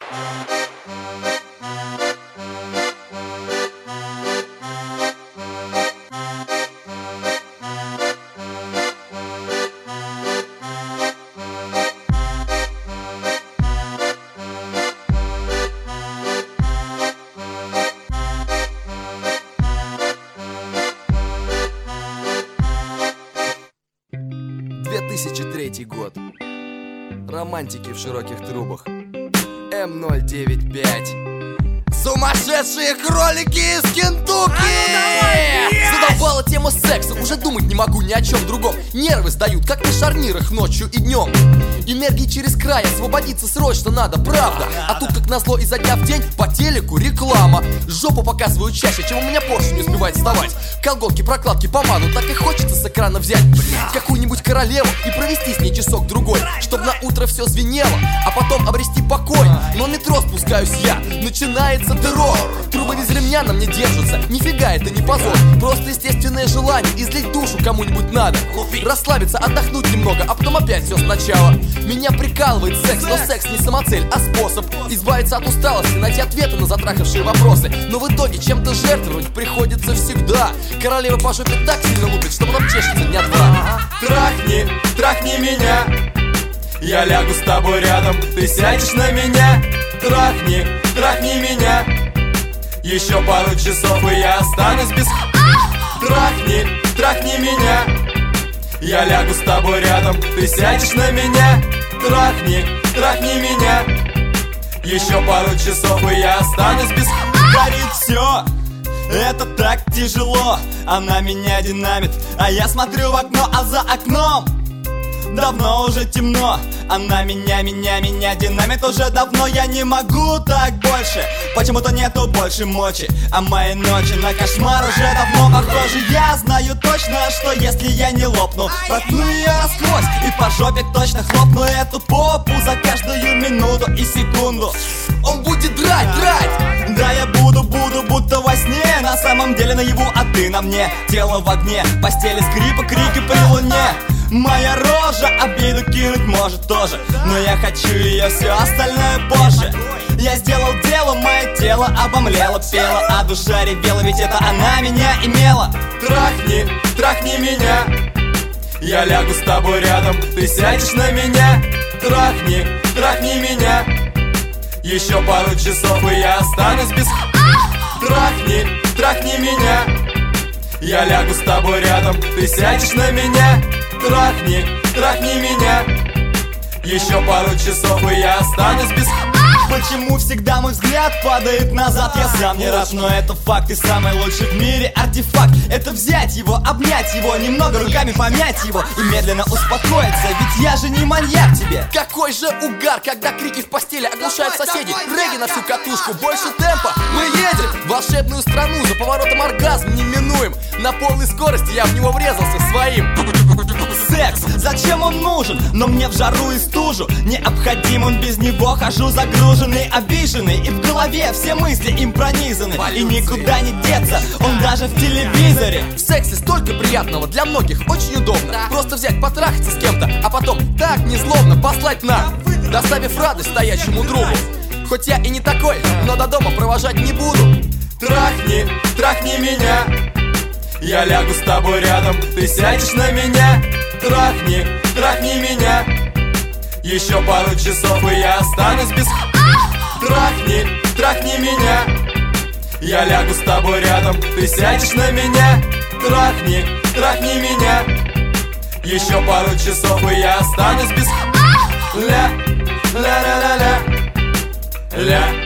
«2003 год. Романтики в широких трубах. М095. Сумасшедшие кролики из Кентукки! Задолбала тема секса, уже думать не могу ни о чем другом. Нервы сдают, как на шарнирах ночью и днем. Энергии через край, освободиться срочно надо, правда. А тут, как назло, изо дня в день по телеку реклама. Жопу показывают чаще, чем у меня поршень не успевает вставать. Колготки, прокладки, помаду, так и хочется с экрана взять какую-нибудь королеву и провести с ней часок-другой, чтоб на утро все звенело, а потом обрести покой. Но в метро спускаюсь я, начинается террор. Трубы без ремня на мне держатся, нифига это не позор. Просто естественное желание излить душу кому-нибудь надо. Расслабиться, отдохнуть немного, а потом опять все сначала. Меня прикалывает секс, но секс не самоцель, а способ избавиться от усталости, найти ответы на затрахавшие вопросы. Но в итоге чем-то жертвовать приходится всегда. Королева по жопе так сильно лупит, что потом чешется дня два. Трахни, трахни меня, я лягу с тобой рядом, ты сядешь на меня. Трахни, трахни меня, еще пару часов и я останусь без... Трахни, трахни меня, я лягу с тобой рядом, ты сядешь на меня. Трахни, трахни меня, еще пару часов и я останусь без... Горит все, это так тяжело, она меня динамит, а я смотрю в окно, а за окном давно уже темно. Она меня динамит уже давно. Я не могу так больше, почему-то нету больше мочи. А мои ночи на кошмар уже давно похожи. Я знаю точно, что если я не лопну, проткну ее насквозь и по жопе точно хлопну эту попу за каждую минуту и секунду. Он будет драть. Да, я буду, будто во сне. На самом деле наяву, а ты на мне. Тело в огне, постели скрипы, крики при луне. Моя рожа обиду кинуть может тоже, но я хочу ее, все остальное позже. Я сделал дело, мое тело обомлело, пело, а душа ревела, ведь это она меня имела. Трахни, трахни меня, я лягу с тобой рядом, ты сядешь на меня. Трахни, трахни меня, еще пару часов и я останусь без... Трахни, трахни меня, я лягу с тобой рядом, ты сядешь на меня. Трахни, трахни меня, еще пару часов и я останусь без... Почему всегда мой взгляд падает назад? Я сам не рад, но это факт. И самый лучший в мире артефакт — это взять его, обнять его, немного руками помять его и медленно успокоиться, ведь я же не маньяк тебе. Какой же угар, когда крики в постели оглушают соседей. Регги на всю катушку, больше темпа. Мы едем в волшебную страну, за поворотом оргазм неминуем. На полной скорости я в него врезался своим. Секс, зачем он нужен? Но мне в жару и стужу необходим он, без него хожу загруженный, обиженный, и в голове все мысли им пронизаны. И никуда не деться, он даже в телевизоре. В сексе столько приятного, для многих очень удобно. Просто взять, потрахаться с кем-то, а потом так незлобно послать на, доставив радость стоящему другу. Хоть я и не такой, но до дома провожать не буду. Трахни, трахни меня, я лягу с тобой рядом, ты сядешь на меня. Трахни, трахни меня, еще пару часов и я останусь без... Трахни, трахни меня, я лягу с тобой рядом, ты сядешь на меня. Трахни, трахни меня, еще пару часов и я останусь без... Ля, ля-ля-ля-ля, ля.